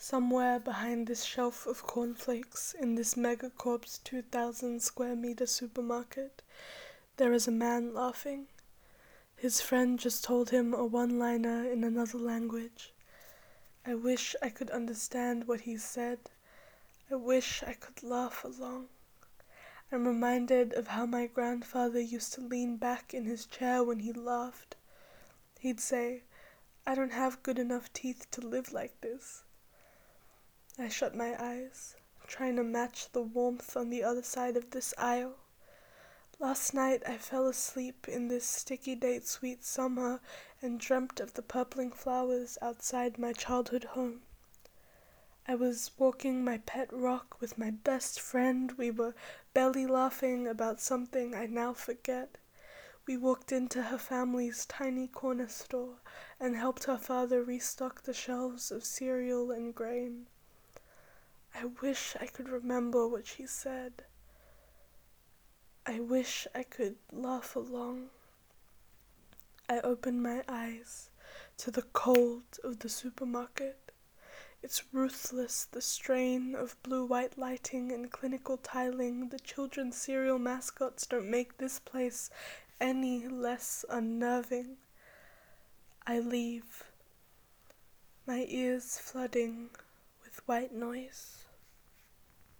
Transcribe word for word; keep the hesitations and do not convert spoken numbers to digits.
Somewhere behind this shelf of cornflakes in this Megacorp's two thousand square meter supermarket, there is a man laughing. His friend just told him a one-liner in another language. I wish I could understand what he said. I wish I could laugh along. I'm reminded of how my grandfather used to lean back in his chair when he laughed. He'd say, "I don't have good enough teeth to live like this." I shut my eyes, trying to match the warmth on the other side of this aisle. Last night I fell asleep in this sticky date sweet summer and dreamt of the purpling flowers outside my childhood home. I was walking my pet rock with my best friend. We were belly laughing about something I now forget. We walked into her family's tiny corner store and helped her father restock the shelves of cereal and grain. I wish I could remember what she said. I wish I could laugh along. I opened my eyes to the cold of the supermarket. It's ruthless, the strain of blue-white lighting and clinical tiling. The children's cereal mascots don't make this place any less unnerving. I leave, my ears flooding with white noise.